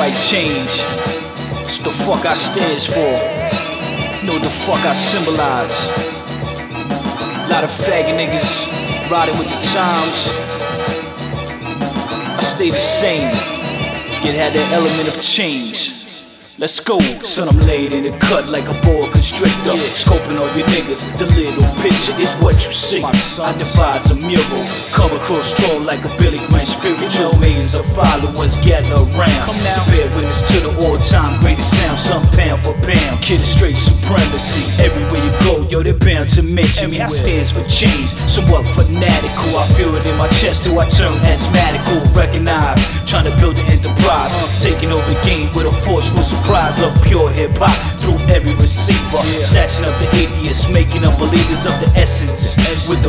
right change. It's the fuck I stands for. Know what the fuck I symbolize. Lot of faggot niggas riding with the times. I stay the same, yet had that element of change. Let's go. Son, I'm laid in the cut like a boa constrictor. Scoping all your niggas, the little picture is what you see. I devise a mural, come across strong like a Billy Graham spiritual. Millions of followers gather around to bear witness to the all-time greatest sound. Some pound for pound, kid is straight supremacy. Everywhere you go, yo, they're bound to mention me. I stands for change, somewhat fanatical. I feel it in my chest till I turn asthmatical. Recognize, trying to build an enterprise, taking over the game with a forceful surprise of pure hip-hop through every receiver. Snatching up the atheists, making up believers of the essence with the